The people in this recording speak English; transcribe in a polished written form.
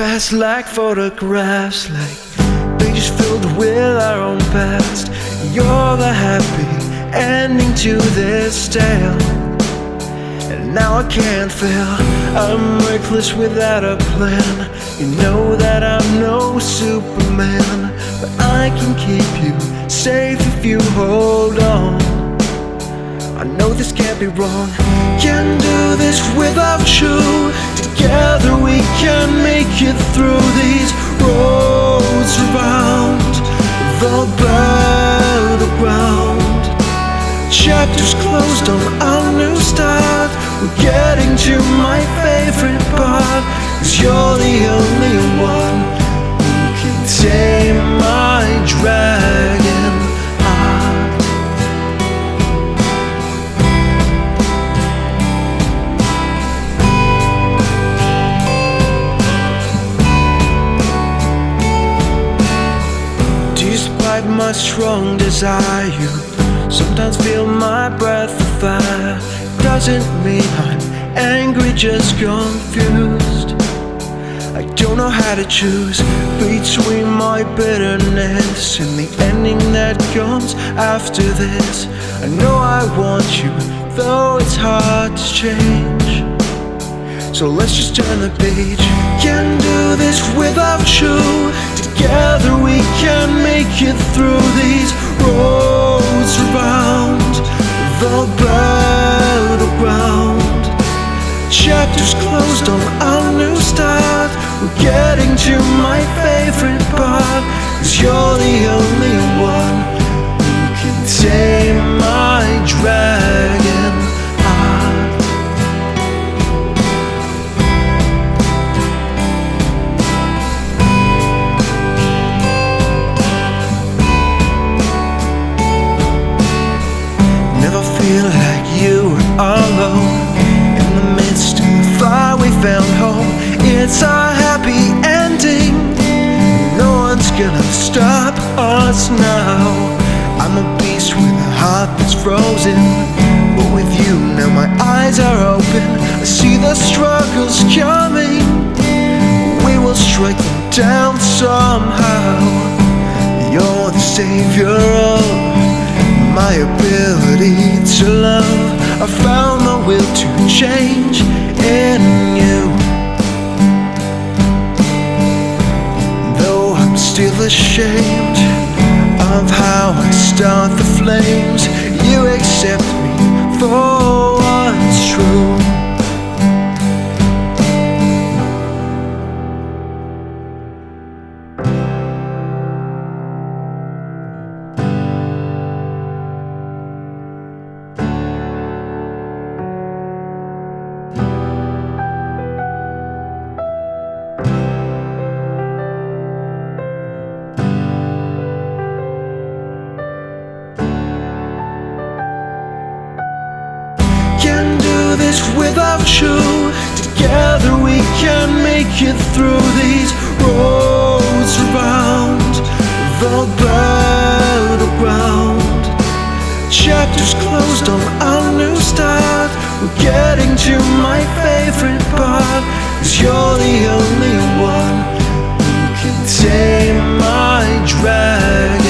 past like photographs, like pages filled with our own past. You're the happy ending to this tale, and now I can't fail. I'm reckless without a plan. You know that I'm no Superman, but I can keep you safe if you hold on. I know this can't be wrong. Can do this without you. Together we can make it through these roads around the battleground. Chapters closed on our new start. We're getting to my favorite part, 'cause you're the only one who can tame my dragon heart. Despite my strong desire, you sometimes feel my breath of fire. Doesn't mean I'm angry, just confused. I don't know how to choose between my bitterness and the ending that comes after this. I know I want you, though it's hard to change. So let's just turn the page. Can do this without you. Together we can make it through these roads around the battleground. Chapters closed on our new start. We're getting to my favorite part, 'cause you're the only one who can tame my dragon heart. Never feel like you were alone. In the midst of the fire we found home. It's a happy ending. No one's gonna stop us now. I'm a beast with a heart that's frozen, but with you now my eyes are open. I see the struggles coming. We will strike them down somehow. You're the savior of my ability to love. I found the will to change in you. Though I'm still ashamed of how I start the flames, you accept me for what's true. Without you, together we can make it through these roads around the battleground. Chapters closed on our new start. We're getting to my favorite part, 'cause you're the only one who can tame my dragon.